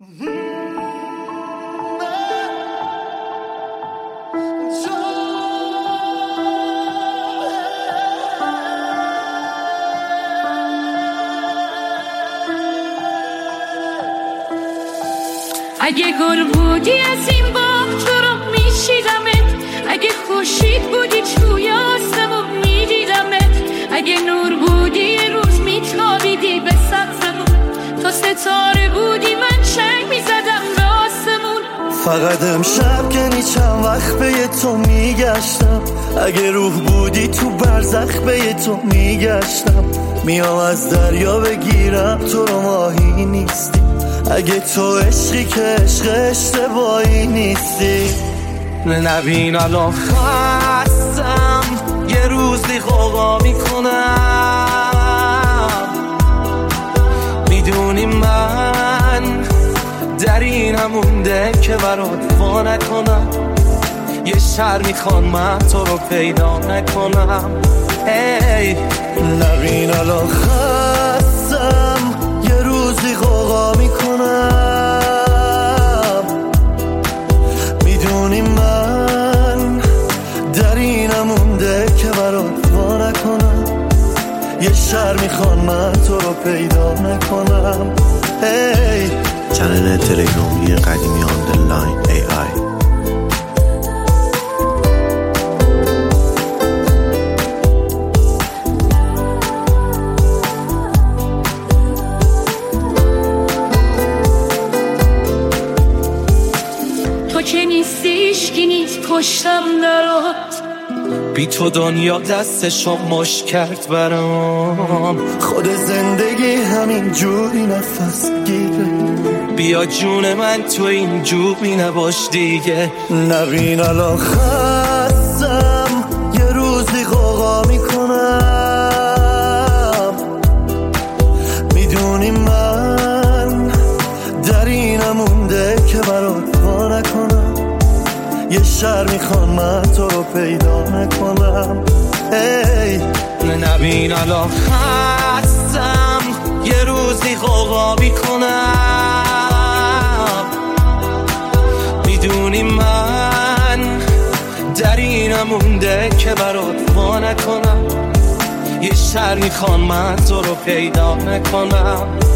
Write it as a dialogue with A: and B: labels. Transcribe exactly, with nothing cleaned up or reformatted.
A: اگه گل بودی از این باغ تو رو میشیدمت، اگه خورشید بودی توی آسمون میدیدمت، اگه نور بودی یه روز میتابیدی به سقفمون، تو ستاره بودی من چنگ میزدم به آسمون.
B: فقط امشب کنی چند وقت به تو میگشتم، اگه روح بودی تو برزخ به تو میگشتم، میام از دریا بگیرم تو رو ماهی نیستی، اگه تو عشقی که عشق اشتباهی نیستی.
C: نبین الان خستم یه روزی غوغا میکنم، میدونی من در این همونده که برات وا نکنم، یه شر میخوان من تو رو پیدا نکنم. ای
B: نبین الان خستم یه روزی غوغا میکنم، میدونی من در این مونده که برات وا نکنم، یه شر میخوان من تو رو پیدا نکنم. hey.
D: چنل تلگرامی قدیمی آندرلاین ای آی.
A: تو که نیستی هیچکی نیست پشتم درات،
C: بی تو دنیا دستشو مش کرد برام،
B: خود زندگی همین جوری نفس گیره،
C: بیا جون من تو این جوری نباش دیگه.
B: نبین الان خستم یه روزی غوغا میکنم، میدونی من در این مونده که برات وا نکنم، یه شر میخوان من تو رو پیدا نکنم. hey.
C: نبین الان خستم یه روزی غوغا میکنم، میدونی من در این مونده که برات وا نکنم، یه شر میخوان من تو رو پیدا نکنم.